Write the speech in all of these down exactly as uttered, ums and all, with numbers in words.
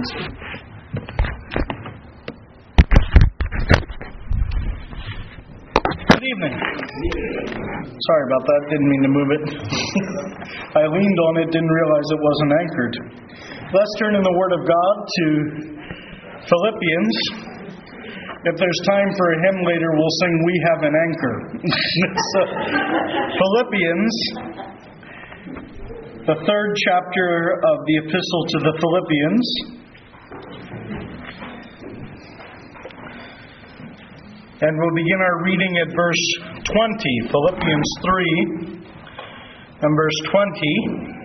Philippines. Good evening. Sorry about that. Didn't mean to move it. I leaned on it, didn't realize it wasn't anchored. Let's turn in the Word of God to Philippians. If there's time for a hymn later, we'll sing "We Have an Anchor." So, Philippians, the third chapter of the Epistle to the Philippians. And we'll begin our reading at verse twenty, Philippians three and verse twenty.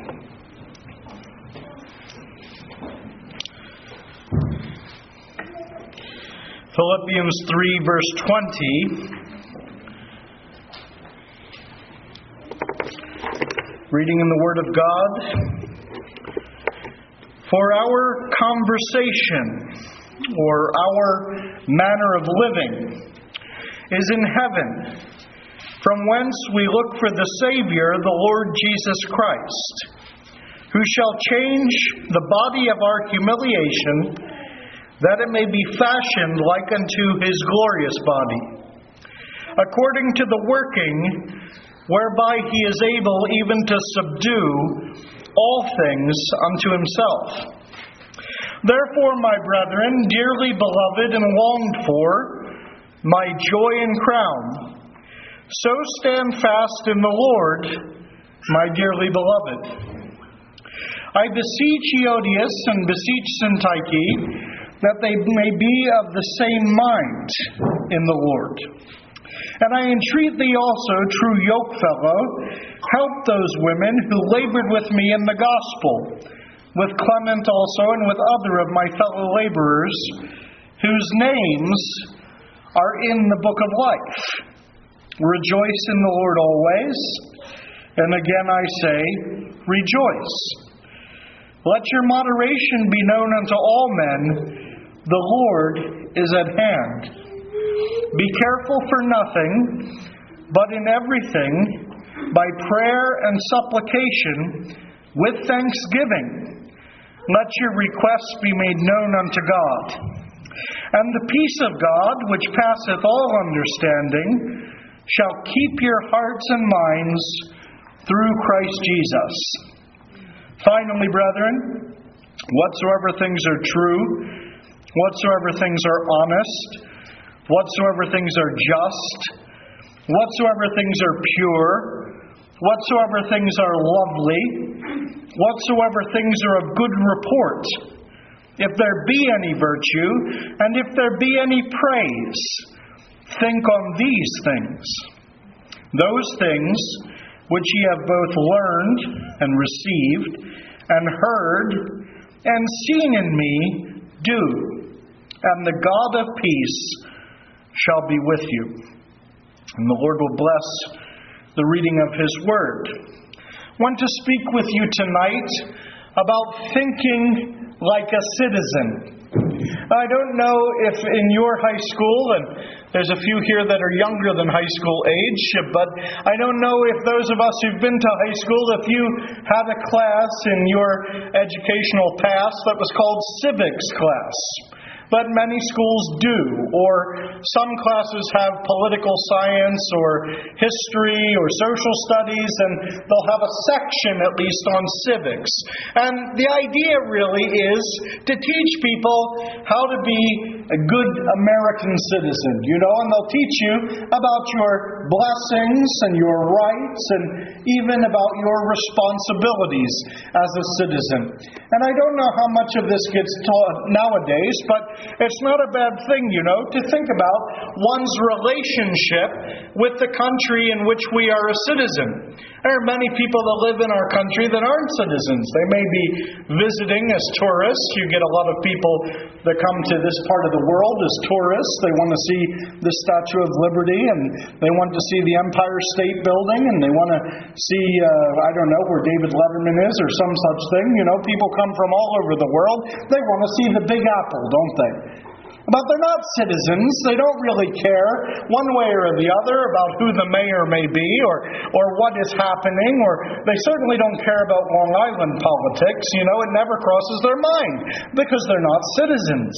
Philippians three, verse twenty. Reading in the Word of God. For our conversation, or our manner of living, is in heaven, from whence we look for the Savior, the Lord Jesus Christ, who shall change the body of our humiliation, that it may be fashioned like unto His glorious body, according to the working whereby He is able even to subdue all things unto Himself. Therefore, my brethren, dearly beloved and longed for, my joy and crown, so stand fast in the Lord, my dearly beloved. I beseech Euodias and beseech Syntyche, that they may be of the same mind in the Lord. And I entreat thee also, true yokefellow, help those women who labored with me in the gospel, with Clement also and with other of my fellow laborers, whose names are in the book of life. Rejoice in the Lord always. And again I say, rejoice. Let your moderation be known unto all men. The Lord is at hand. Be careful for nothing, but in everything, by prayer and supplication, with thanksgiving, let your requests be made known unto God. And the peace of God, which passeth all understanding, shall keep your hearts and minds through Christ Jesus. Finally, brethren, whatsoever things are true, whatsoever things are honest, whatsoever things are just, whatsoever things are pure, whatsoever things are lovely, whatsoever things are of good report, if there be any virtue, and if there be any praise, think on these things. Those things which ye have both learned and received, and heard, and seen in me, do, and the God of peace shall be with you. And the Lord will bless the reading of His Word. I want to speak with you tonight about thinking like a citizen. I don't know if in your high school, and there's a few here that are younger than high school age, but I don't know if those of us who've been to high school, if you had a class in your educational past that was called civics class. But many schools do, or some classes have political science or history or social studies, and they'll have a section at least on civics. And the idea really is to teach people how to be a good American citizen, you know, and they'll teach you about your blessings and your rights and even about your responsibilities as a citizen. And I don't know how much of this gets taught nowadays, but it's not a bad thing, you know, to think about one's relationship with the country in which we are a citizen. There are many people that live in our country that aren't citizens. They may be visiting as tourists. You get a lot of people that come to this part of the world as tourists. They want to see the Statue of Liberty, and they want to see the Empire State Building, and they want to see, uh, I don't know, where David Letterman is or some such thing. You know, people come from all over the world. They want to see the Big Apple, don't they? But they're not citizens. They don't really care one way or the other about who the mayor may be or, or what is happening, or they certainly don't care about Long Island politics. You know, it never crosses their mind because they're not citizens.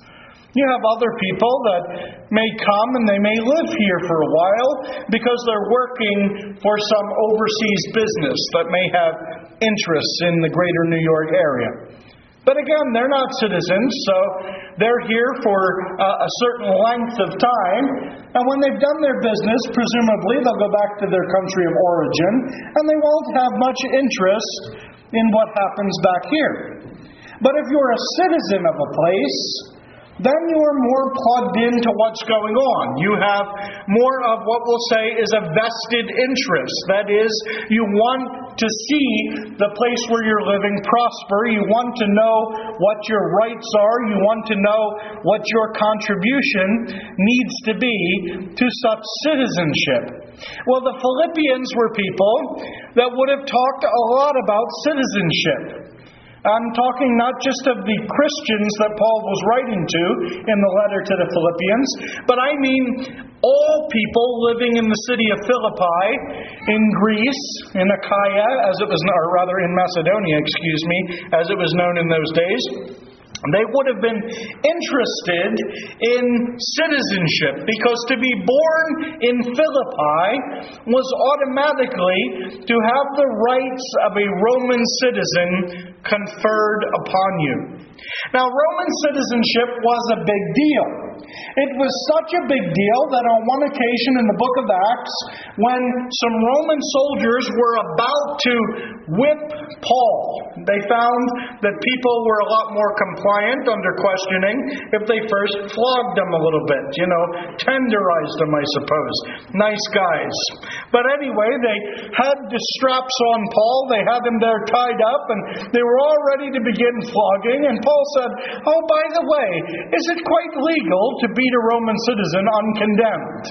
You have other people that may come and they may live here for a while because they're working for some overseas business that may have interests in the greater New York area. But again, they're not citizens, so they're here for uh, a certain length of time. And when they've done their business, presumably they'll go back to their country of origin, and they won't have much interest in what happens back here. But if you're a citizen of a place, then you are more plugged into what's going on. You have more of what we'll say is a vested interest. That is, you want to see the place where you're living prosper. You want to know what your rights are. You want to know what your contribution needs to be to such citizenship. Well, the Philippians were people that would have talked a lot about citizenship. I'm talking not just of the Christians that Paul was writing to in the letter to the Philippians, but I mean all people living in the city of Philippi, in Greece, in Achaia, as it was, or rather in Macedonia, excuse me, as it was known in those days. They would have been interested in citizenship because to be born in Philippi was automatically to have the rights of a Roman citizen conferred upon you. Now, Roman citizenship was a big deal. It was such a big deal that on one occasion in the book of Acts, when some Roman soldiers were about to whip Paul, they found that people were a lot more compliant under questioning if they first flogged them a little bit, you know, tenderized them, I suppose. Nice guys. But anyway, they had the straps on Paul, they had him there tied up, and they were all ready to begin flogging, and Paul said, "Oh, by the way, is it quite legal to beat a Roman citizen uncondemned?"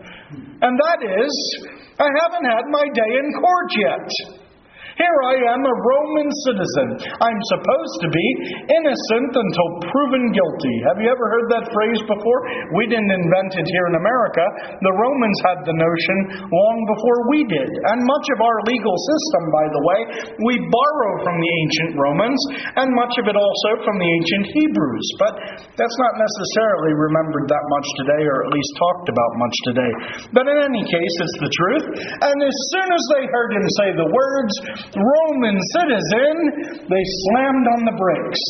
And that is, I haven't had my day in court yet. Here I am, a Roman citizen. I'm supposed to be innocent until proven guilty. Have you ever heard that phrase before? We didn't invent it here in America. The Romans had the notion long before we did. And much of our legal system, by the way, we borrow from the ancient Romans, and much of it also from the ancient Hebrews. But that's not necessarily remembered that much today, or at least talked about much today. But in any case, it's the truth. And as soon as they heard him say the words, Roman citizen, they slammed on the brakes.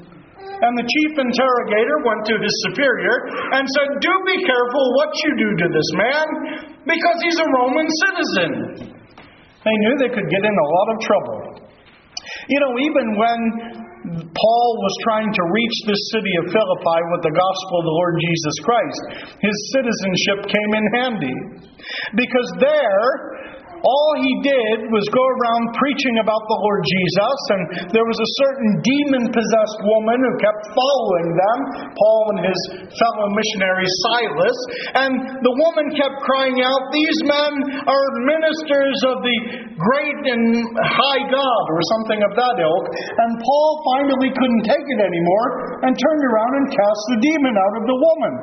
And the chief interrogator went to his superior and said, "Do be careful what you do to this man, because he's a Roman citizen." They knew they could get in a lot of trouble. You know, even when Paul was trying to reach this city of Philippi with the gospel of the Lord Jesus Christ, his citizenship came in handy. Because there, all he did was go around preaching about the Lord Jesus, and there was a certain demon-possessed woman who kept following them, Paul and his fellow missionary Silas, and the woman kept crying out, "These men are ministers of the great and high God," or something of that ilk, and Paul finally couldn't take it anymore and turned around and cast the demon out of the woman.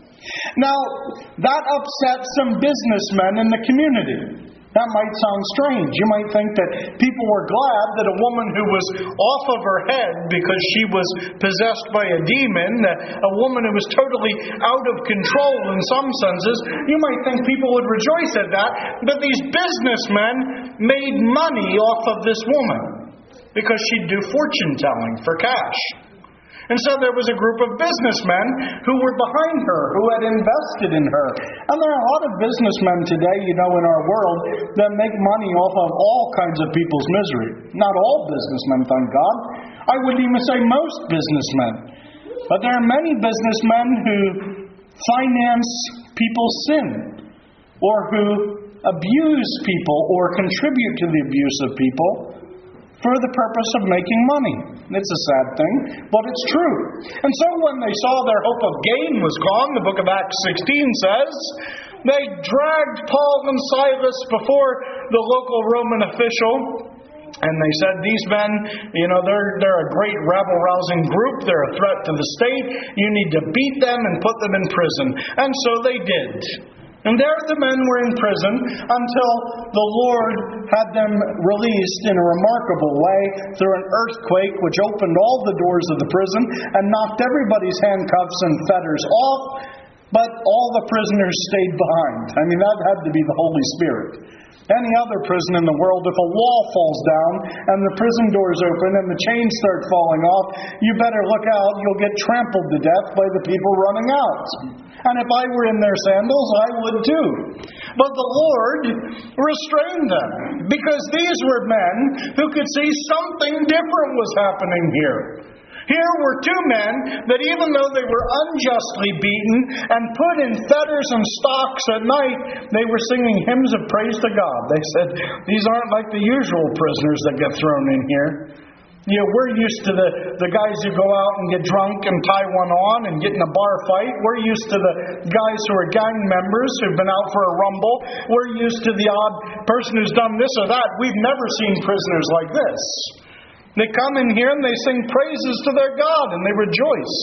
Now, that upset some businessmen in the community. That might sound strange. You might think that people were glad that a woman who was off of her head because she was possessed by a demon, a woman who was totally out of control in some senses, you might think people would rejoice at that. But these businessmen made money off of this woman because she'd do fortune telling for cash. And so there was a group of businessmen who were behind her, who had invested in her. And there are a lot of businessmen today, you know, in our world that make money off of all kinds of people's misery. Not all businessmen, thank God. I wouldn't even say most businessmen. But there are many businessmen who finance people's sin, or who abuse people or contribute to the abuse of people for the purpose of making money. It's a sad thing, but it's true. And so when they saw their hope of gain was gone, the book of Acts sixteen says, they dragged Paul and Silas before the local Roman official, And they said, these men, you know, they're, they're a great rabble-rousing group. They're a threat to the state. You need to beat them and put them in prison. And so they did. And there the men were in prison until the Lord had them released in a remarkable way through an earthquake which opened all the doors of the prison and knocked everybody's handcuffs and fetters off, but all the prisoners stayed behind. I mean, that had to be the Holy Spirit. Any other prison in the world, if a wall falls down and the prison doors open and the chains start falling off, you better look out. You'll get trampled to death by the people running out. And if I were in their sandals, I would too. But the Lord restrained them, because these were men who could see something different was happening here. Here were two men that, even though they were unjustly beaten and put in fetters and stocks at night, they were singing hymns of praise to God. They said, these aren't like the usual prisoners that get thrown in here. You know, we're used to the, the guys who go out and get drunk and tie one on and get in a bar fight. We're used to the guys who are gang members who've been out for a rumble. We're used to the odd person who's done this or that. We've never seen prisoners like this. They come in here and they sing praises to their God and they rejoice.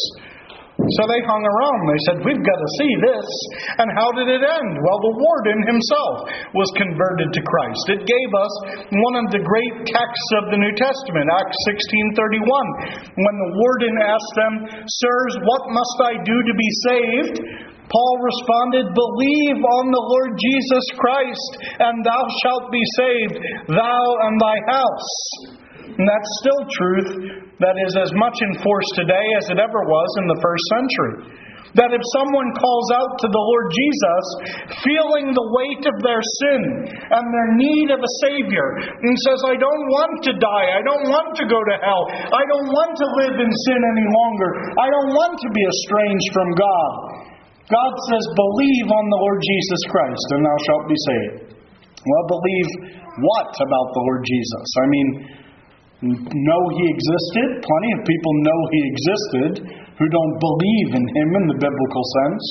So they hung around. They said, we've got to see this. And how did it end? Well, the warden himself was converted to Christ. It gave us one of the great texts of the New Testament, Acts sixteen thirty-one. When the warden asked them, sirs, what must I do to be saved? Paul responded, believe on the Lord Jesus Christ, and thou shalt be saved, thou and thy house. And that's still truth that is as much in force today as it ever was in the first century. That if someone calls out to the Lord Jesus, feeling the weight of their sin and their need of a Savior, and says, I don't want to die, I don't want to go to hell, I don't want to live in sin any longer, I don't want to be estranged from God. God says, believe on the Lord Jesus Christ, and thou shalt be saved. Well, believe what about the Lord Jesus? I mean, know He existed. Plenty of people know He existed who don't believe in Him in the biblical sense.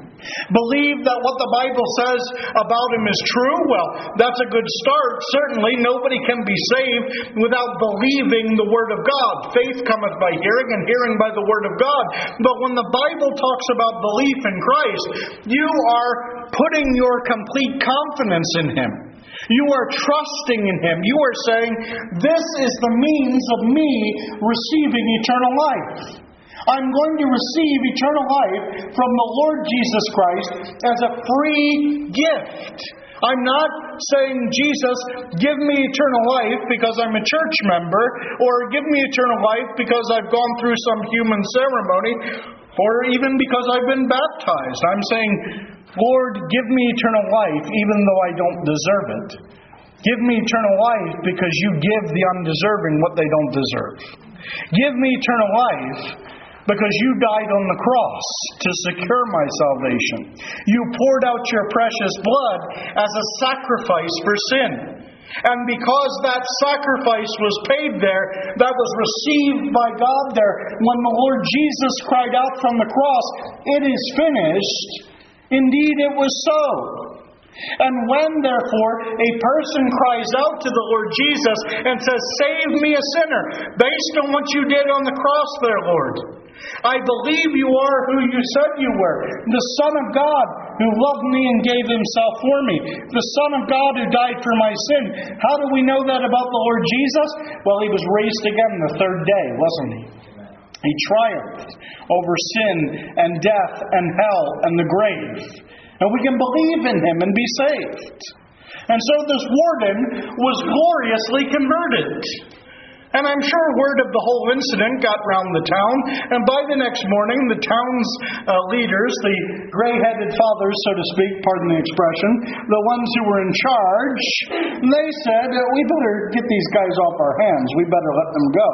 Believe that what the Bible says about Him is true? Well, that's a good start. Certainly, nobody can be saved without believing the Word of God. Faith cometh by hearing, and hearing by the Word of God. But when the Bible talks about belief in Christ, you are putting your complete confidence in Him. You are trusting in Him. You are saying, this is the means of me receiving eternal life. I'm going to receive eternal life from the Lord Jesus Christ as a free gift. I'm not saying, Jesus, give me eternal life because I'm a church member, or give me eternal life because I've gone through some human ceremony, or even because I've been baptized. I'm saying, Lord, give me eternal life even though I don't deserve it. Give me eternal life because you give the undeserving what they don't deserve. Give me eternal life because you died on the cross to secure my salvation. You poured out your precious blood as a sacrifice for sin. And because that sacrifice was paid there, that was received by God there, when the Lord Jesus cried out from the cross, it is finished, indeed it was so. And when, therefore, a person cries out to the Lord Jesus and says, save me a sinner, based on what you did on the cross there, Lord, I believe you are who you said you were, the Son of God who loved me and gave Himself for me, the Son of God who died for my sin. How do we know that about the Lord Jesus? Well, He was raised again the third day, wasn't He? He triumphed over sin and death and hell and the grave. And we can believe in Him and be saved. And so this warden was gloriously converted. And I'm sure word of the whole incident got round the town. And by the next morning, the town's uh, leaders, the gray-headed fathers, so to speak, pardon the expression, the ones who were in charge, they said, we better get these guys off our hands. We better let them go.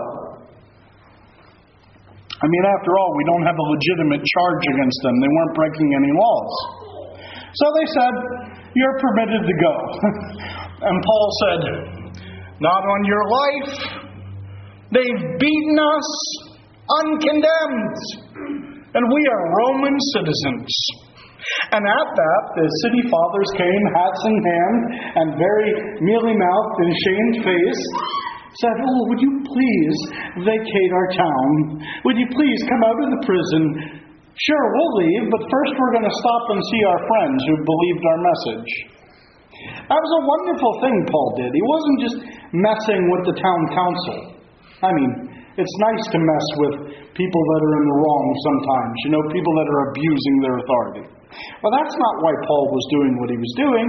I mean, after all, we don't have a legitimate charge against them. They weren't breaking any laws. So they said, you're permitted to go. And Paul said, not on your life. They've beaten us uncondemned. And we are Roman citizens. And at that, the city fathers came, hats in hand, and very mealy-mouthed and shamed-faced. said, "Oh, would you please vacate our town? Would you please come out of the prison? Sure, we'll leave, but first we're going to stop and see our friends who believed our message." That was a wonderful thing Paul did. He wasn't just messing with the town council. I mean, it's nice to mess with people that are in the wrong sometimes. You know, people that are abusing their authority. Well, that's not why Paul was doing what he was doing.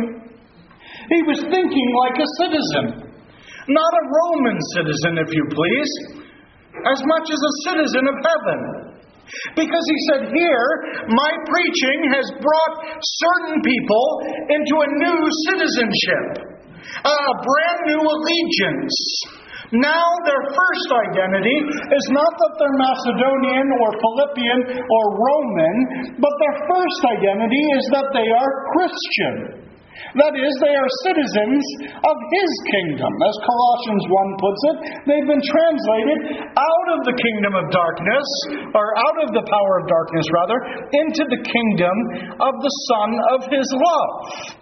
He was thinking like a citizen. Not a Roman citizen, if you please, as much as a citizen of heaven. Because he said, here, my preaching has brought certain people into a new citizenship, a brand new allegiance. Now their first identity is not that they're Macedonian or Philippian or Roman, but their first identity is that they are Christian. That is, they are citizens of His kingdom. As Colossians one puts it, they've been translated out of the kingdom of darkness, or out of the power of darkness, rather, into the kingdom of the Son of His love.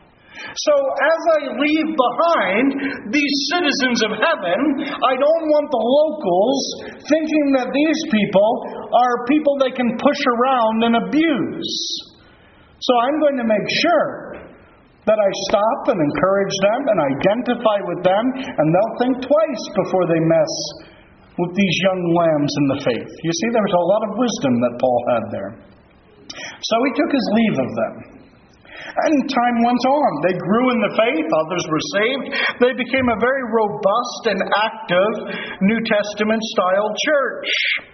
So as I leave behind these citizens of heaven, I don't want the locals thinking that these people are people they can push around and abuse. So I'm going to make sure that I stop and encourage them and identify with them, and they'll think twice before they mess with these young lambs in the faith. You see, there was a lot of wisdom that Paul had there. So he took his leave of them. And time went on. They grew in the faith. Others were saved. They became a very robust and active New Testament-style church.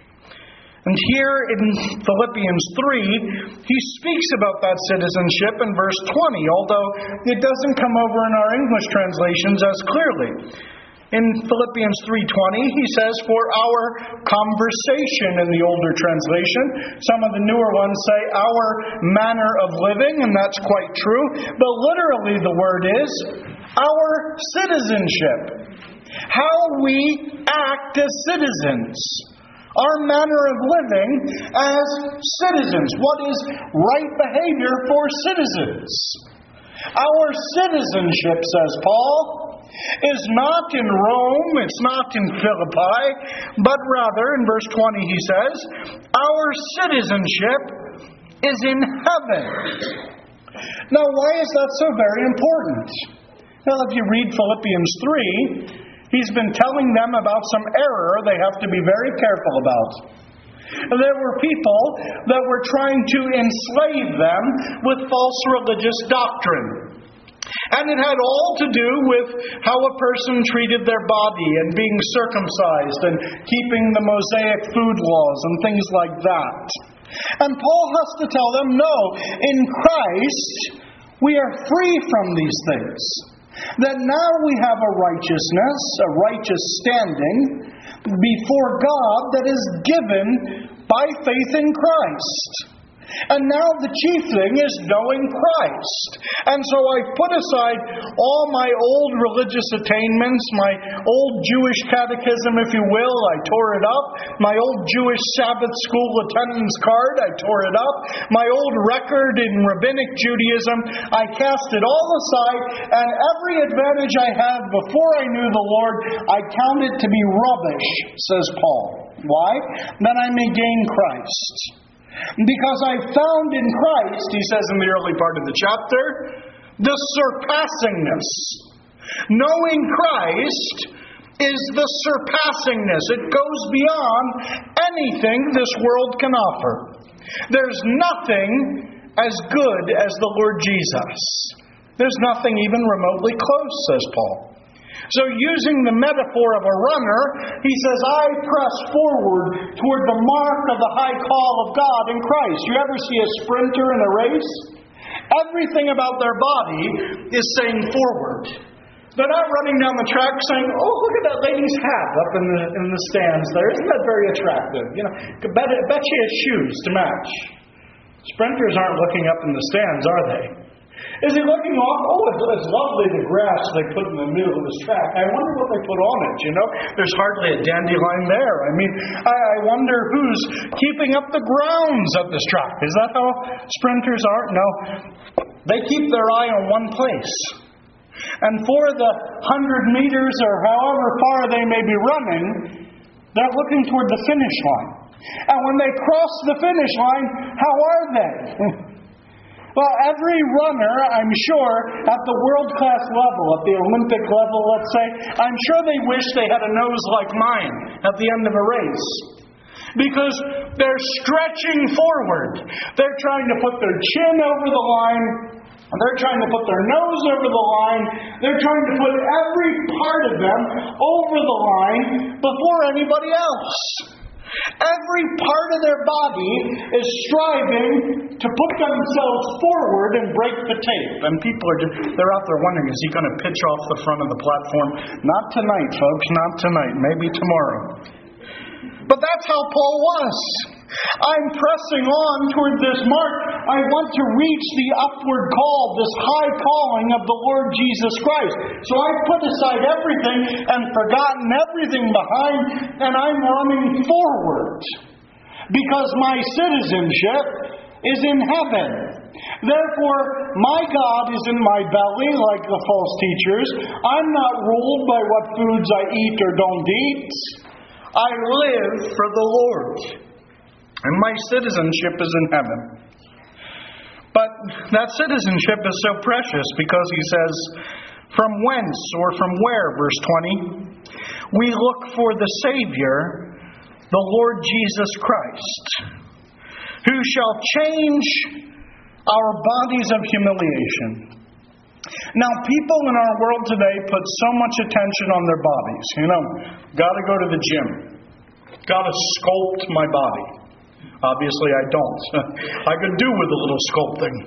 And here in Philippians three, he speaks about that citizenship in verse twenty, although it doesn't come over in our English translations as clearly. In Philippians three twenty, he says, "For our conversation," in the older translation. Some of the newer ones say, "our manner of living," and that's quite true. But literally the word is, "our citizenship." How we act as citizens. Our manner of living as citizens. What is right behavior for citizens? Our citizenship, says Paul, is not in Rome, it's not in Philippi, but rather, in verse twenty he says, our citizenship is in heaven. Now, why is that so very important? Well, if you read Philippians three, he's been telling them about some error they have to be very careful about. There were people that were trying to enslave them with false religious doctrine. And it had all to do with how a person treated their body and being circumcised and keeping the Mosaic food laws and things like that. And Paul has to tell them, no, in Christ we are free from these things. That now we have a righteousness, a righteous standing before God that is given by faith in Christ. And now the chief thing is knowing Christ. And so I put aside all my old religious attainments, my old Jewish catechism, if you will, I tore it up. My old Jewish Sabbath school attendance card, I tore it up. My old record in rabbinic Judaism, I cast it all aside. And every advantage I had before I knew the Lord, I count it to be rubbish, says Paul. Why? That I may gain Christ. Because I found in Christ, he says in the early part of the chapter, the surpassingness. Knowing Christ is the surpassingness. It goes beyond anything this world can offer. There's nothing as good as the Lord Jesus. There's nothing even remotely close, says Paul. So using the metaphor of a runner, he says, I press forward toward the mark of the high call of God in Christ. You ever see a sprinter in a race? Everything about their body is saying forward. They're not running down the track saying, oh, look at that lady's hat up in the in the stands there. Isn't that very attractive? You know, bet, bet she has shoes to match. Sprinters aren't looking up in the stands, are they? Is he looking off? Oh, it's, it's lovely, the grass they put in the middle of this track. I wonder what they put on it, you know? There's hardly a dandelion there. I mean, I, I wonder who's keeping up the grounds of this track. Is that how sprinters are? No. They keep their eye on one place. And for the hundred meters or however far they may be running, they're looking toward the finish line. And when they cross the finish line, how are they? Well, every runner, I'm sure, at the world-class level, at the Olympic level, let's say, I'm sure they wish they had a nose like mine at the end of a race. Because they're stretching forward. They're trying to put their chin over the line. And they're trying to put their nose over the line. They're trying to put every part of them over the line before anybody else. Every part of their body is striving to put themselves forward and break the tape. And people are just, they're out there wondering, is he going to pitch off the front of the platform? Not tonight, folks, not tonight. Maybe tomorrow. But that's how Paul was. I'm pressing on toward this mark. I want to reach the upward call, this high calling of the Lord Jesus Christ. So I've put aside everything and forgotten everything behind, and I'm running forward. Because my citizenship is in heaven. Therefore, my God is in my belly, like the false teachers. I'm not ruled by what foods I eat or don't eat. I live for the Lord. And my citizenship is in heaven. But that citizenship is so precious because he says, from whence or from where, verse twenty, we look for the Savior, the Lord Jesus Christ, who shall change our bodies of humiliation. Now, people in our world today put so much attention on their bodies. You know, got to go to the gym. Got to sculpt my body. Obviously, I don't. I could do with a little sculpting.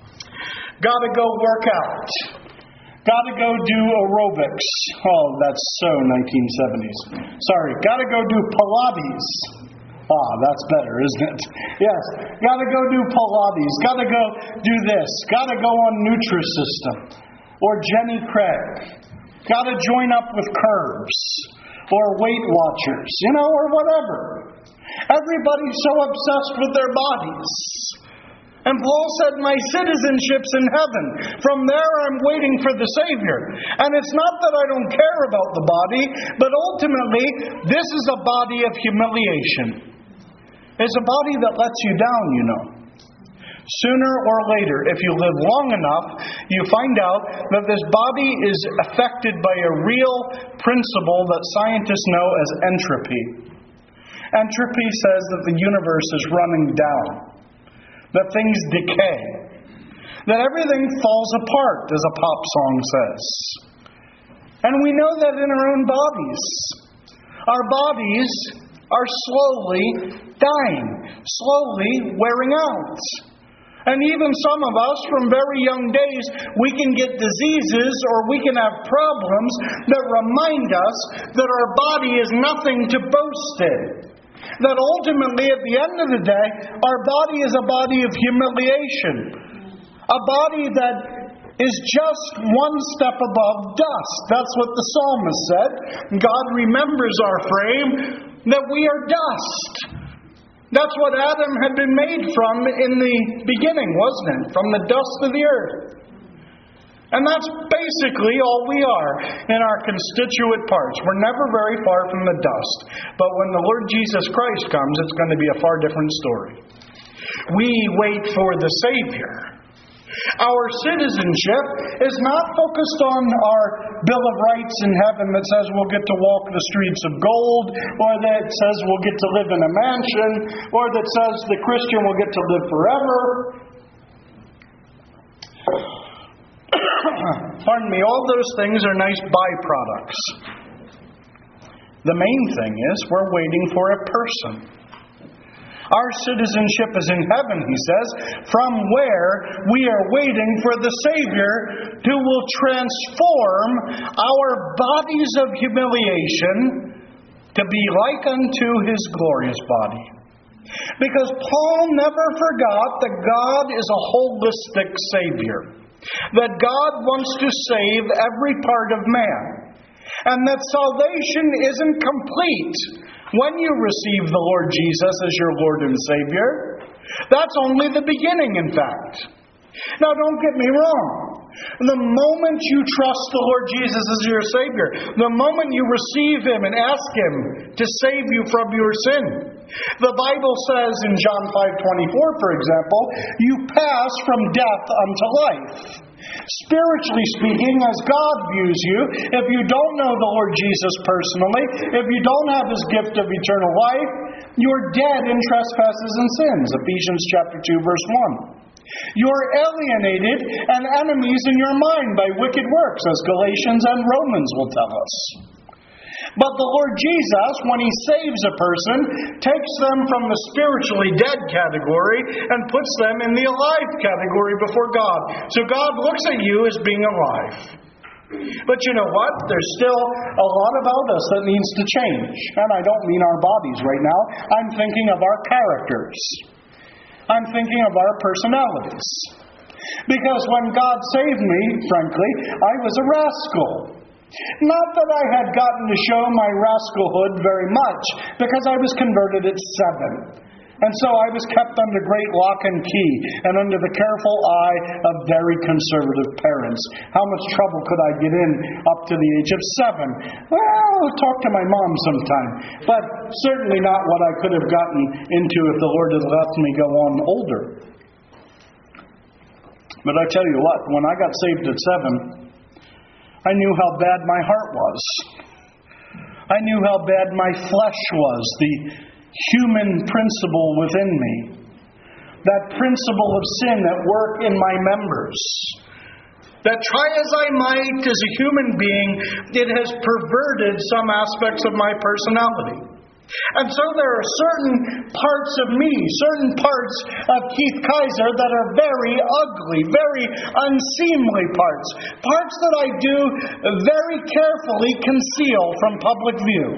Got to go work out. Got to go do aerobics. Oh, that's so nineteen seventies. Sorry. Got to go do Pilates. Ah, that's better, isn't it? Yes. Got to go do Pilates. Got to go do this. Got to go on Nutrisystem. Or Jenny Craig. Got to join up with Curves. Or Weight Watchers. You know, or whatever. Everybody's so obsessed with their bodies. And Paul said, my citizenship's in heaven. From there I'm waiting for the Savior. And it's not that I don't care about the body, but ultimately, this is a body of humiliation. It's a body that lets you down, you know. Sooner or later, if you live long enough, you find out that this body is affected by a real principle that scientists know as entropy. Entropy says that the universe is running down, that things decay, that everything falls apart, as a pop song says. And we know that in our own bodies. Our bodies are slowly dying, slowly wearing out. And even some of us, from very young days, we can get diseases or we can have problems that remind us that our body is nothing to boast in. That ultimately, at the end of the day, our body is a body of humiliation. A body that is just one step above dust. That's what the psalmist said. God remembers our frame, that we are dust. That's what Adam had been made from in the beginning, wasn't it? From the dust of the earth. And that's basically all we are in our constituent parts. We're never very far from the dust. But when the Lord Jesus Christ comes, it's going to be a far different story. We wait for the Savior. Our citizenship is not focused on our Bill of Rights in heaven that says we'll get to walk the streets of gold, or that says we'll get to live in a mansion, or that says the Christian will get to live forever. Pardon me, all those things are nice byproducts. The main thing is we're waiting for a person. Our citizenship is in heaven, he says, from where we are waiting for the Savior who will transform our bodies of humiliation to be like unto His glorious body. Because Paul never forgot that God is a holistic Savior. That God wants to save every part of man. And that salvation isn't complete when you receive the Lord Jesus as your Lord and Savior. That's only the beginning, in fact. Now, don't get me wrong. The moment you trust the Lord Jesus as your Savior, the moment you receive Him and ask Him to save you from your sin. The Bible says in John five twenty-four, for example, you pass from death unto life. Spiritually speaking, as God views you, if you don't know the Lord Jesus personally, if you don't have His gift of eternal life, you're dead in trespasses and sins. Ephesians chapter two, verse one. You're alienated and enemies in your mind by wicked works, as Galatians and Romans will tell us. But the Lord Jesus, when He saves a person, takes them from the spiritually dead category and puts them in the alive category before God. So God looks at you as being alive. But you know what? There's still a lot about us that needs to change. And I don't mean our bodies right now. I'm thinking of our characters. I'm thinking of our personalities. Because when God saved me, frankly, I was a rascal. Not that I had gotten to show my rascalhood very much, because I was converted at seven. And so I was kept under great lock and key, and under the careful eye of very conservative parents. How much trouble could I get in up to the age of seven? Well, I'll talk to my mom sometime. But certainly not what I could have gotten into if the Lord had left me go on older. But I tell you what, when I got saved at seven, I knew how bad my heart was. I knew how bad my flesh was, the human principle within me. That principle of sin at work in my members. That try as I might as a human being, it has perverted some aspects of my personality. And so there are certain parts of me, certain parts of Keith Kaiser that are very ugly, very unseemly parts. Parts that I do very carefully conceal from public view.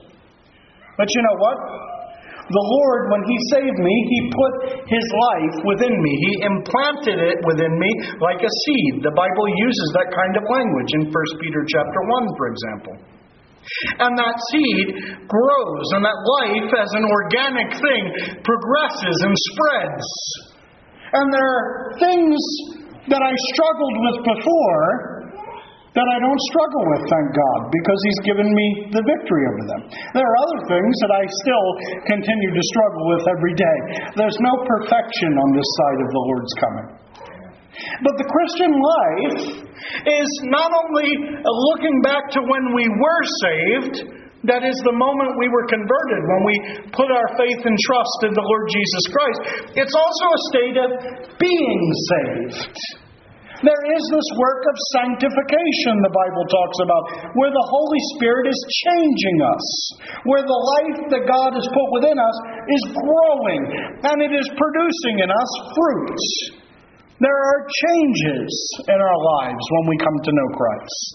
But you know what? The Lord, when He saved me, He put His life within me. He implanted it within me like a seed. The Bible uses that kind of language in First Peter chapter one, for example. And that seed grows, and that life as an organic thing progresses and spreads. And there are things that I struggled with before that I don't struggle with, thank God, because He's given me the victory over them. There are other things that I still continue to struggle with every day. There's no perfection on this side of the Lord's coming. But the Christian life is not only looking back to when we were saved, that is the moment we were converted, when we put our faith and trust in the Lord Jesus Christ. It's also a state of being saved. There is this work of sanctification the Bible talks about, where the Holy Spirit is changing us, where the life that God has put within us is growing, and it is producing in us fruits. There are changes in our lives when we come to know Christ.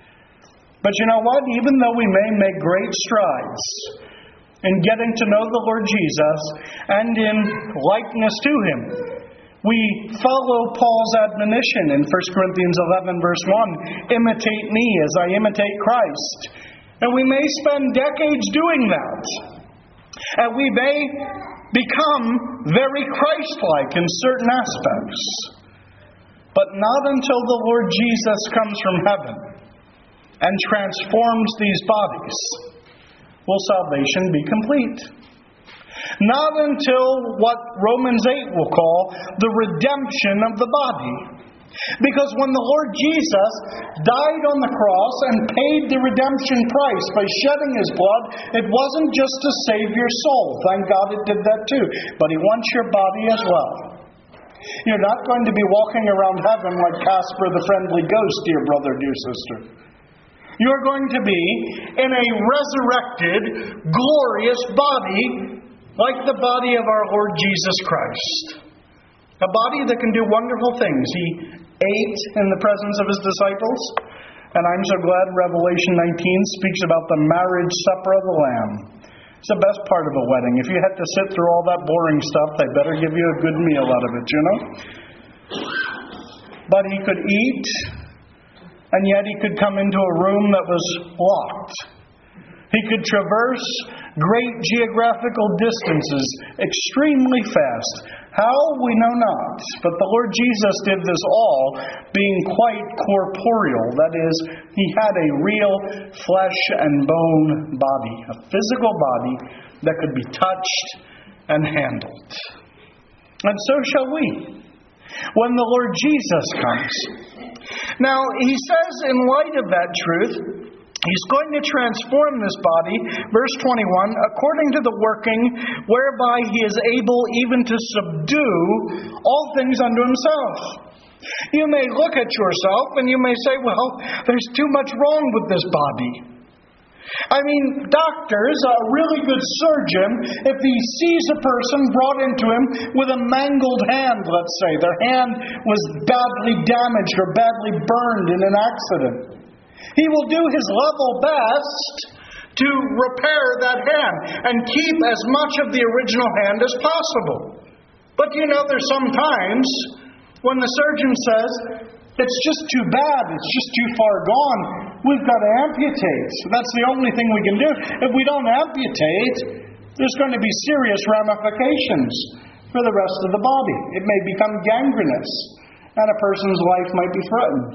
But you know what? Even though we may make great strides in getting to know the Lord Jesus and in likeness to Him, we follow Paul's admonition in First Corinthians eleven, verse one, imitate me as I imitate Christ. And we may spend decades doing that. And we may become very Christ-like in certain aspects. But not until the Lord Jesus comes from heaven and transforms these bodies will salvation be complete. Not until what Romans eight will call the redemption of the body. Because when the Lord Jesus died on the cross and paid the redemption price by shedding His blood, it wasn't just to save your soul. Thank God it did that too. But He wants your body as well. You're not going to be walking around heaven like Casper the Friendly Ghost, dear brother, dear sister. You're going to be in a resurrected, glorious body like the body of our Lord Jesus Christ. A body that can do wonderful things. He ate in the presence of His disciples. And I'm so glad Revelation nineteen speaks about the marriage supper of the Lamb. It's the best part of a wedding. If you had to sit through all that boring stuff, they better give you a good meal out of it, you know? But He could eat, and yet He could come into a room that was locked. He could traverse great geographical distances extremely fast. How? We know not. But the Lord Jesus did this all being quite corporeal. That is, he had a real flesh and bone body, a physical body that could be touched and handled. And so shall we, when the Lord Jesus comes. Now, he says in light of that truth, he's going to transform this body, verse twenty-one, according to the working whereby he is able even to subdue all things unto himself. You may look at yourself and you may say, well, there's too much wrong with this body. I mean, doctors, a really good surgeon, if he sees a person brought into him with a mangled hand, let's say, their hand was badly damaged or badly burned in an accident, he will do his level best to repair that hand and keep as much of the original hand as possible. But you know, there's sometimes when the surgeon says, it's just too bad, it's just too far gone, we've got to amputate. That's the only thing we can do. If we don't amputate, there's going to be serious ramifications for the rest of the body. It may become gangrenous, and a person's life might be threatened.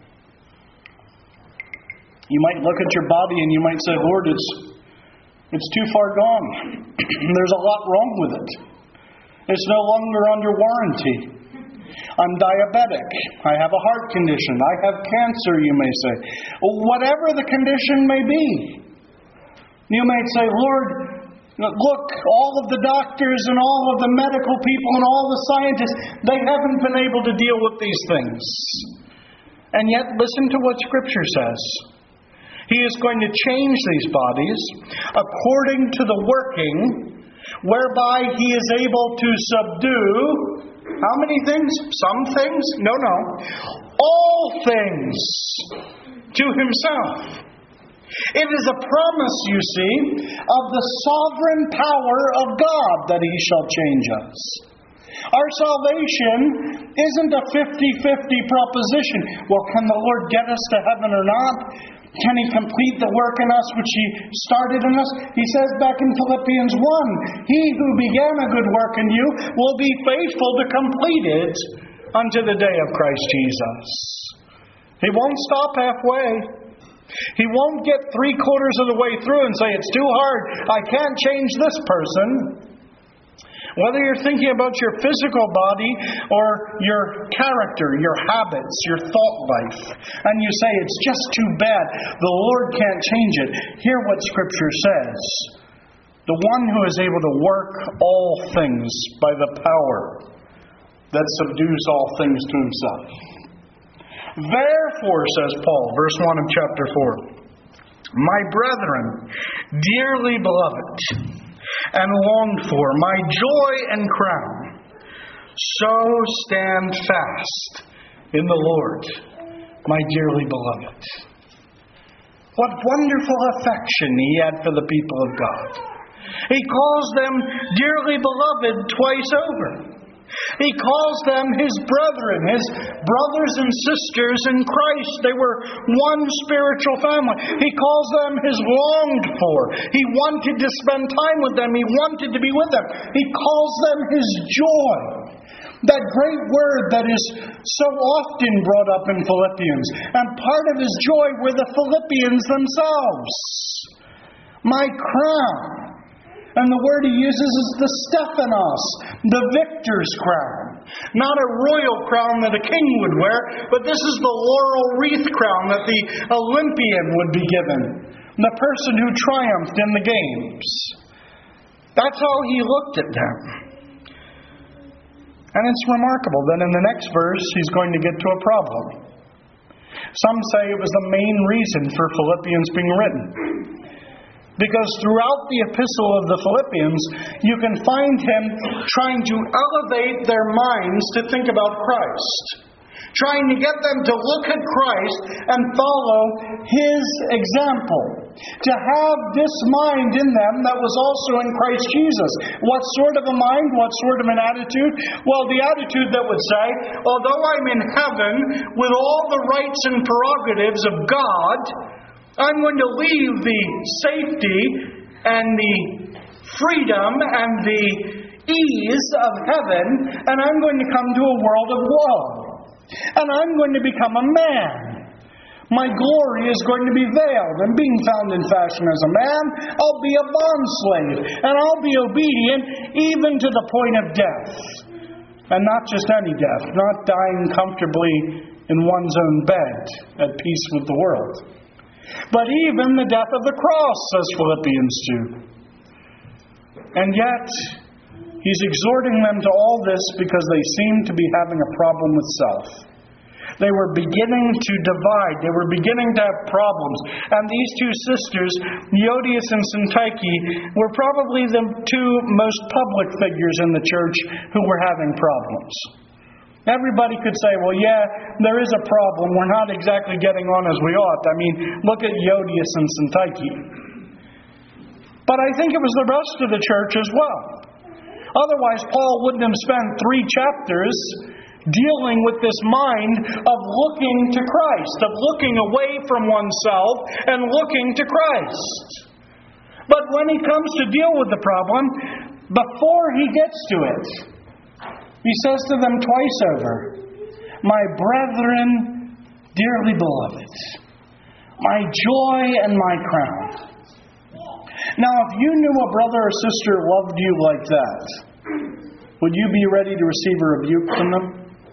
You might look at your body and you might say, Lord, it's it's too far gone. There's a lot wrong with it. It's no longer under warranty. I'm diabetic. I have a heart condition. I have cancer, you may say. Whatever the condition may be. You may say, Lord, look, all of the doctors and all of the medical people and all the scientists, they haven't been able to deal with these things. And yet, listen to what Scripture says. He is going to change these bodies according to the working whereby he is able to subdue how many things? Some things? No, no. All things to himself. It is a promise, you see, of the sovereign power of God that he shall change us. Our salvation isn't a fifty-fifty proposition. Well, can the Lord get us to heaven or not? Can he complete the work in us which he started in us? He says back in Philippians one, he who began a good work in you will be faithful to complete it unto the day of Christ Jesus. He won't stop halfway. He won't get three quarters of the way through and say, it's too hard, I can't change this person. Whether you're thinking about your physical body or your character, your habits, your thought life, and you say it's just too bad, the Lord can't change it. Hear what Scripture says. The one who is able to work all things by the power that subdues all things to himself. Therefore, says Paul, verse one of chapter four, my brethren, dearly beloved, and longed for, my joy and crown, so stand fast in the Lord, my dearly beloved. What wonderful affection he had for the people of God. He calls them dearly beloved twice over. He calls them his brethren, his brothers and sisters in Christ. They were one spiritual family. He calls them his longed for. He wanted to spend time with them. He wanted to be with them. He calls them his joy. That great word that is so often brought up in Philippians. And part of his joy were the Philippians themselves. My crown. And the word he uses is the Stephanos, the victor's crown. Not a royal crown that a king would wear, but this is the laurel wreath crown that the Olympian would be given. The person who triumphed in the games. That's how he looked at them. And it's remarkable that in the next verse he's going to get to a problem. Some say it was the main reason for Philippians being written. Because throughout the epistle of the Philippians, you can find him trying to elevate their minds to think about Christ. Trying to get them to look at Christ and follow his example. To have this mind in them that was also in Christ Jesus. What sort of a mind? What sort of an attitude? Well, the attitude that would say, although I'm in heaven with all the rights and prerogatives of God, I'm going to leave the safety and the freedom and the ease of heaven, and I'm going to come to a world of woe. And I'm going to become a man. My glory is going to be veiled, and being found in fashion as a man, I'll be a bondslave, and I'll be obedient even to the point of death. And not just any death, not dying comfortably in one's own bed, at peace with the world. But even the death of the cross, says Philippians two. And yet, he's exhorting them to all this because they seem to be having a problem with self. They were beginning to divide. They were beginning to have problems. And these two sisters, Euodias and Syntyche, were probably the two most public figures in the church who were having problems. Everybody could say, well, yeah, there is a problem. We're not exactly getting on as we ought. I mean, look at Euodias and Syntyche. But I think it was the rest of the church as well. Otherwise, Paul wouldn't have spent three chapters dealing with this mind of looking to Christ, of looking away from oneself and looking to Christ. But when he comes to deal with the problem, before he gets to it, he says to them twice over, my brethren, dearly beloved, my joy and my crown. Now, if you knew a brother or sister loved you like that, would you be ready to receive a rebuke from them?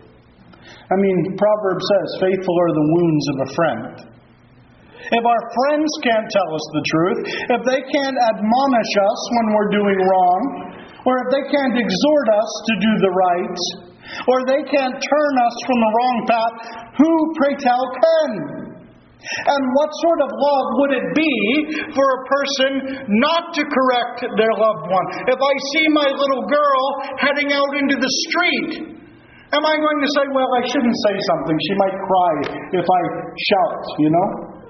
I mean, Proverbs says, faithful are the wounds of a friend. If our friends can't tell us the truth, if they can't admonish us when we're doing wrong, or if they can't exhort us to do the right, or they can't turn us from the wrong path, who, pray tell, can? And what sort of love would it be for a person not to correct their loved one? If I see my little girl heading out into the street, am I going to say, well, I shouldn't say something. She might cry if I shout, you know?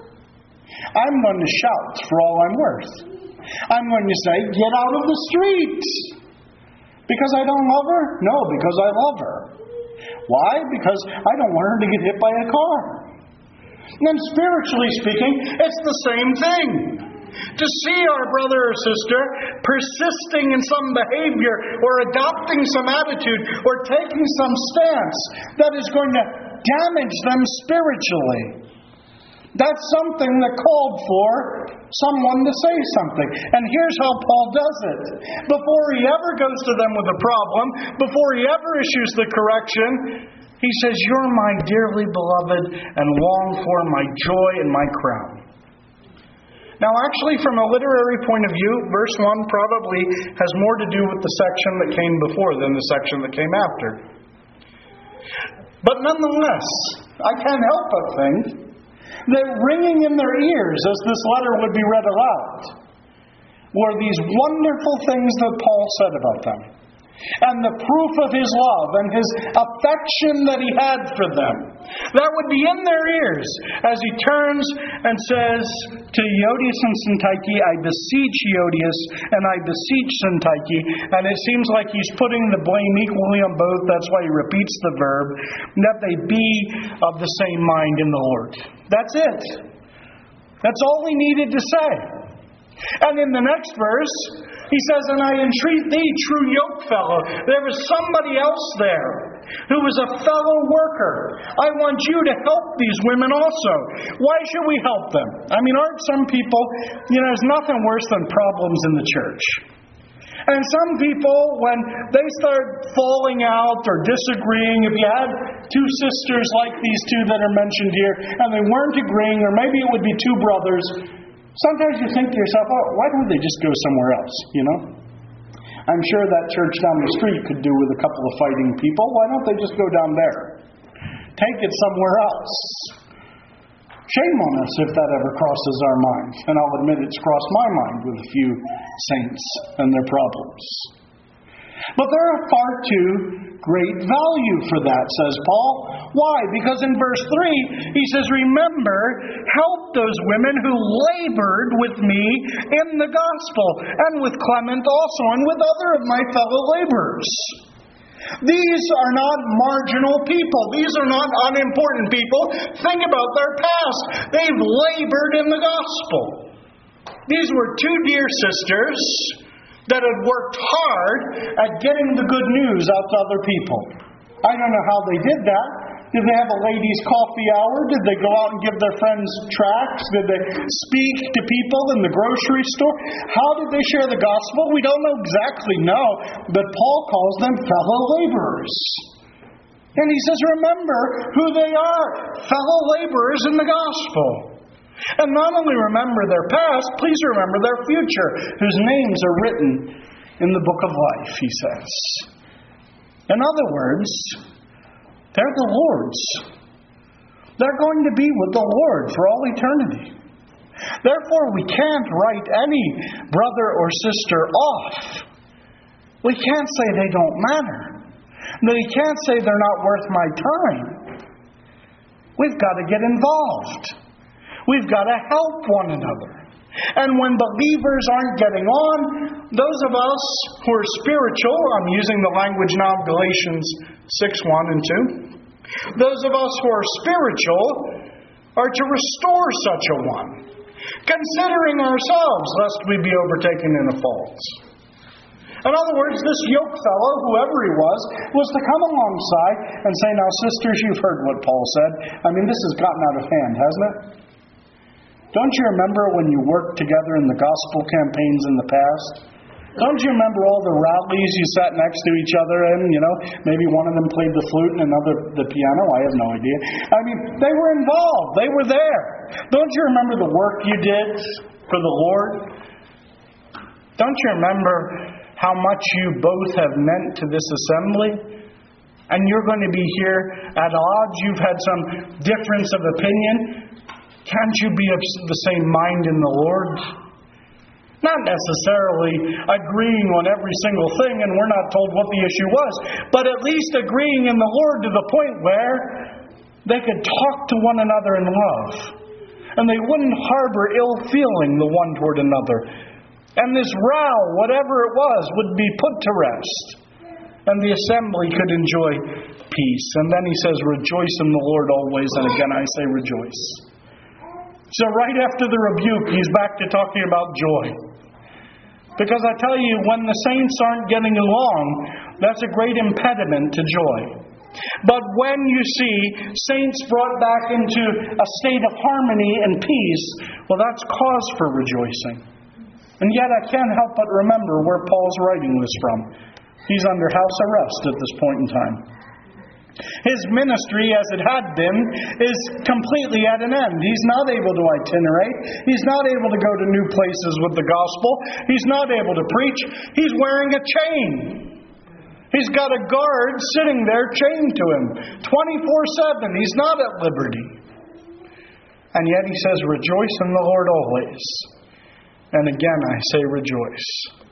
I'm going to shout for all I'm worth. I'm going to say, get out of the street. Because I don't love her? No, because I love her. Why? Because I don't want her to get hit by a car. And spiritually speaking, it's the same thing. To see our brother or sister persisting in some behavior or adopting some attitude or taking some stance that is going to damage them spiritually. That's something that called for someone to say something. And here's how Paul does it. Before he ever goes to them with a problem, before he ever issues the correction, he says, you're my dearly beloved and long for my joy and my crown. Now, actually, from a literary point of view, verse one probably has more to do with the section that came before than the section that came after. But nonetheless, I can't help but think that ringing in their ears as this letter would be read aloud were these wonderful things that Paul said about them. And the proof of his love and his affection that he had for them. That would be in their ears as he turns and says to Euodias and Syntyche, I beseech Euodias and I beseech Syntyche. And it seems like he's putting the blame equally on both. That's why he repeats the verb. That they be of the same mind in the Lord. That's it. That's all he needed to say. And in the next verse, he says, and I entreat thee, true yokefellow. There was somebody else there who was a fellow worker. I want you to help these women also. Why should we help them? I mean, aren't some people, you know, there's nothing worse than problems in the church. And some people, when they start falling out or disagreeing, if you had two sisters like these two that are mentioned here, and they weren't agreeing, or maybe it would be two brothers, sometimes you think to yourself, oh, why don't they just go somewhere else, you know? I'm sure that church down the street could do with a couple of fighting people. Why don't they just go down there? Take it somewhere else. Shame on us if that ever crosses our minds. And I'll admit it's crossed my mind with a few saints and their problems. But there are far too great value for that, says Paul. Why? Because in verse three, he says, remember, help those women who labored with me in the gospel, and with Clement also, and with other of my fellow laborers. These are not marginal people. These are not unimportant people. Think about their past. They've labored in the gospel. These were two dear sisters that had worked hard at getting the good news out to other people. I don't know how they did that. Did they have a ladies' coffee hour? Did they go out and give their friends tracts? Did they speak to people in the grocery store? How did they share the gospel? We don't know exactly know, but Paul calls them fellow laborers. And he says, remember who they are, fellow laborers in the gospel. And not only remember their past, please remember their future, whose names are written in the book of life, he says. In other words, they're the Lord's. They're going to be with the Lord for all eternity. Therefore, we can't write any brother or sister off. We can't say they don't matter. We can't say they're not worth my time. We've got to get involved. We've got to help one another. And when believers aren't getting on, those of us who are spiritual, I'm using the language now of Galatians six, one and two, those of us who are spiritual are to restore such a one, considering ourselves lest we be overtaken in a fault. In other words, this yoke fellow, whoever he was, was to come alongside and say, now sisters, you've heard what Paul said. I mean, this has gotten out of hand, hasn't it? Don't you remember when you worked together in the gospel campaigns in the past? Don't you remember all the rallies you sat next to each other in? You know, maybe one of them played the flute and another the piano. I have no idea. I mean, they were involved. They were there. Don't you remember the work you did for the Lord? Don't you remember how much you both have meant to this assembly? And you're going to be here at odds. You've had some difference of opinion. Can't you be of the same mind in the Lord? Not necessarily agreeing on every single thing, and we're not told what the issue was, but at least agreeing in the Lord to the point where they could talk to one another in love. And they wouldn't harbor ill feeling the one toward another. And this row, whatever it was, would be put to rest. And the assembly could enjoy peace. And then he says, rejoice in the Lord always. And again I say rejoice. So right after the rebuke, he's back to talking about joy. Because I tell you, when the saints aren't getting along, that's a great impediment to joy. But when you see saints brought back into a state of harmony and peace, well, that's cause for rejoicing. And yet I can't help but remember where Paul's writing this from. He's under house arrest at this point in time. His ministry, as it had been, is completely at an end. He's not able to itinerate. He's not able to go to new places with the gospel. He's not able to preach. He's wearing a chain. He's got a guard sitting there chained to him twenty-four seven. He's not at liberty. And yet he says, rejoice in the Lord always. And again I say rejoice.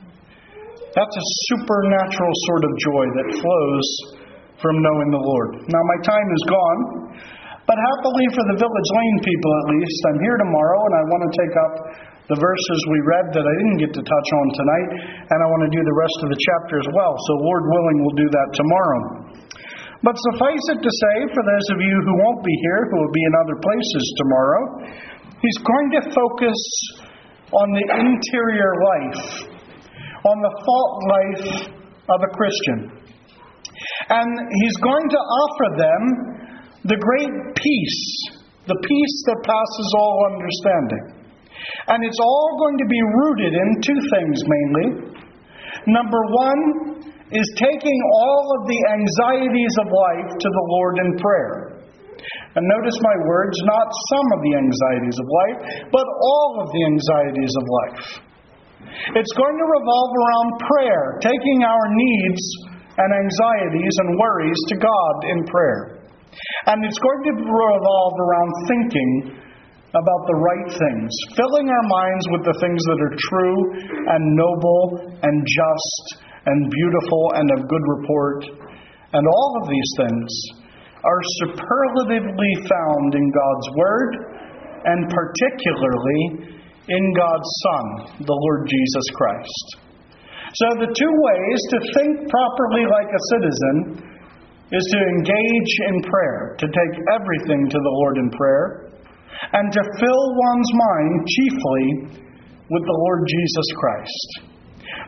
That's a supernatural sort of joy that flows from knowing the Lord. Now my time is gone, but happily for the Village Lane people at least, I'm here tomorrow and I want to take up the verses we read that I didn't get to touch on tonight, and I want to do the rest of the chapter as well. So Lord willing, we'll do that tomorrow. But suffice it to say, for those of you who won't be here, who will be in other places tomorrow, he's going to focus on the interior life, on the thought life of a Christian. And he's going to offer them the great peace, the peace that passes all understanding. And it's all going to be rooted in two things mainly. Number one is taking all of the anxieties of life to the Lord in prayer. And notice my words, not some of the anxieties of life, but all of the anxieties of life. It's going to revolve around prayer, taking our needs and anxieties and worries to God in prayer. And it's going to revolve around thinking about the right things, filling our minds with the things that are true and noble and just and beautiful and of good report. And all of these things are superlatively found in God's Word, and particularly in God's Son, the Lord Jesus Christ. So the two ways to think properly like a citizen is to engage in prayer, to take everything to the Lord in prayer, and to fill one's mind chiefly with the Lord Jesus Christ.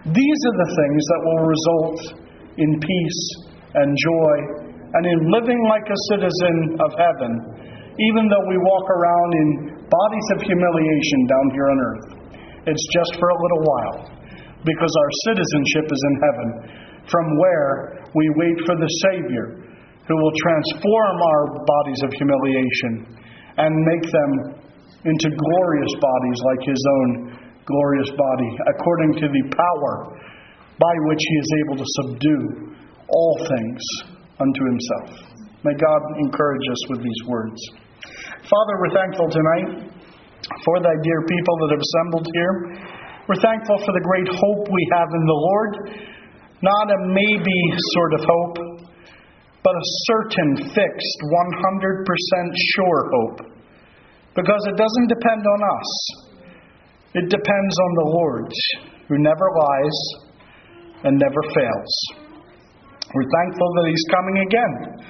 These are the things that will result in peace and joy and in living like a citizen of heaven, even though we walk around in bodies of humiliation down here on earth. It's just for a little while, because our citizenship is in heaven, from where we wait for the Savior, who will transform our bodies of humiliation and make them into glorious bodies like His own glorious body, according to the power by which He is able to subdue all things unto Himself. May God encourage us with these words. Father, we're thankful tonight for Thy dear people that have assembled here. We're thankful for the great hope we have in the Lord. Not a maybe sort of hope, but a certain, fixed, one hundred percent sure hope. Because it doesn't depend on us. It depends on the Lord, who never lies and never fails. We're thankful that He's coming again.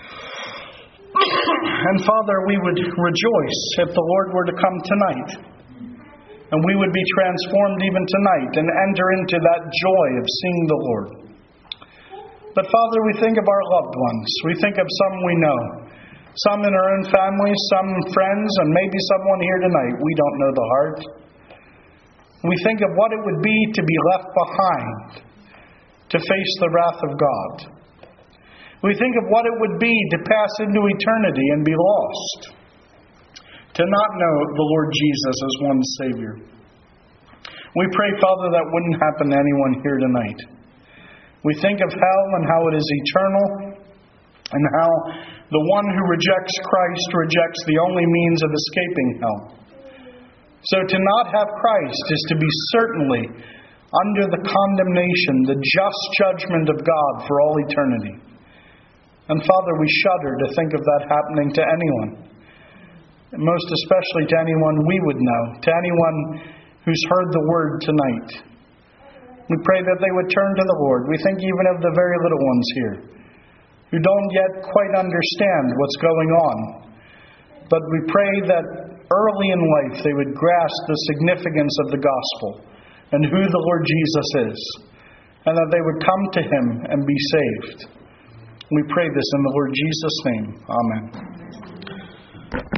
And Father, we would rejoice if the Lord were to come tonight. And we would be transformed even tonight and enter into that joy of seeing the Lord. But Father, we think of our loved ones. We think of some we know. Some in our own families, some friends, and maybe someone here tonight. We don't know the heart. We think of what it would be to be left behind, to face the wrath of God. We think of what it would be to pass into eternity and be lost, to not know the Lord Jesus as one Savior. We pray, Father, that wouldn't happen to anyone here tonight. We think of hell and how it is eternal, and how the one who rejects Christ rejects the only means of escaping hell. So to not have Christ is to be certainly under the condemnation, the just judgment of God for all eternity. And Father, we shudder to think of that happening to anyone. Most especially to anyone we would know, to anyone who's heard the word tonight. We pray that they would turn to the Lord. We think even of the very little ones here, who don't yet quite understand what's going on. But we pray that early in life they would grasp the significance of the gospel and who the Lord Jesus is, and that they would come to Him and be saved. We pray this in the Lord Jesus' name. Amen.